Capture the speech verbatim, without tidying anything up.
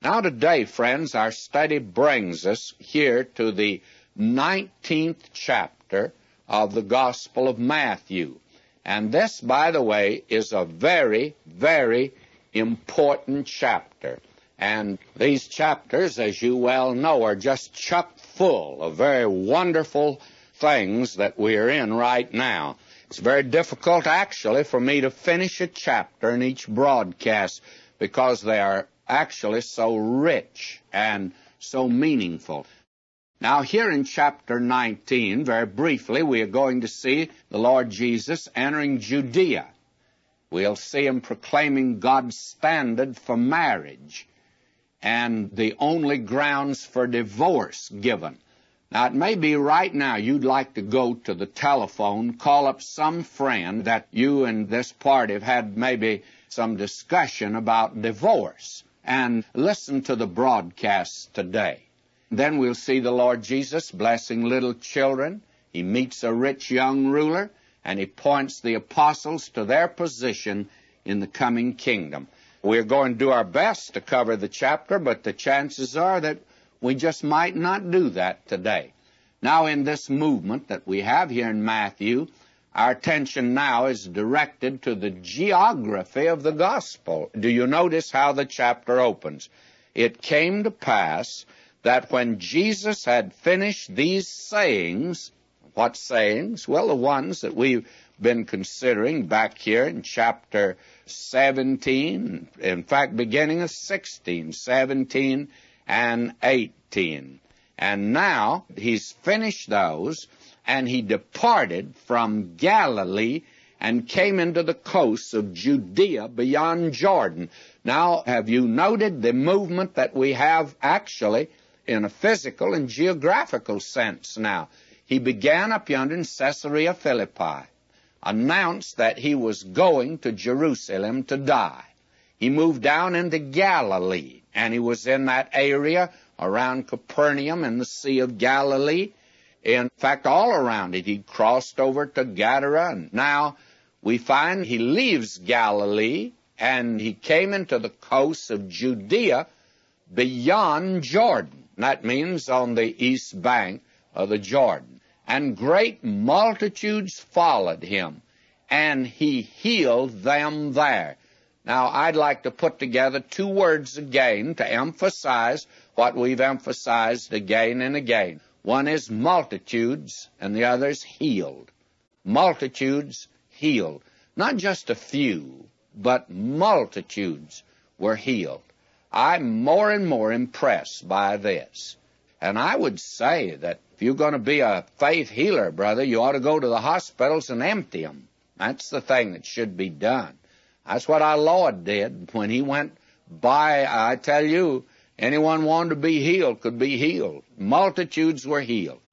Now today, friends, our study brings us here to the nineteenth chapter of the Gospel of Matthew. And this, by the way, is a very, very important chapter. And these chapters, as you well know, are just chock full of very wonderful things that we're in right now. It's very difficult, actually, for me to finish a chapter in each broadcast because they are actually so rich and so meaningful. Now, here in chapter nineteen, very briefly, we are going to see the Lord Jesus entering Judea. We'll see him proclaiming God's standard for marriage and the only grounds for divorce given. Now, it may be right now you'd like to go to the telephone, call up some friend that you and this party have had maybe some discussion about divorce, and listen to the broadcast today. Then we'll see the Lord Jesus blessing little children. He meets a rich young ruler, and he points the apostles to their position in the coming kingdom. We're going to do our best to cover the chapter, but the chances are that we just might not do that today. Now, in this movement that we have here in Matthew, our attention now is directed to the geography of the gospel. Do you notice how the chapter opens? It came to pass that when Jesus had finished these sayings, what sayings? Well, the ones that we've been considering back here in chapter seventeen, in fact, beginning of sixteen, seventeen, and eighteen. And now he's finished those, and he departed from Galilee and came into the coasts of Judea beyond Jordan. Now, have you noted the movement that we have actually in a physical and geographical sense now? He began up yonder in Caesarea Philippi, announced that he was going to Jerusalem to die. He moved down into Galilee, and he was in that area around Capernaum and the Sea of Galilee. In fact, all around it. He crossed over to Gadara, and now we find he leaves Galilee, and he came into the coasts of Judea beyond Jordan. That means on the east bank of the Jordan. And great multitudes followed him, and he healed them there. Now, I'd like to put together two words again to emphasize what we've emphasized again and again. One is multitudes, and the other is healed. Multitudes healed. Not just a few, but multitudes were healed. I'm more and more impressed by this. And I would say that if you're going to be a faith healer, brother, you ought to go to the hospitals and empty them. That's the thing that should be done. That's what our Lord did when he went by. I tell you, anyone wanted to be healed could be healed. Multitudes were healed.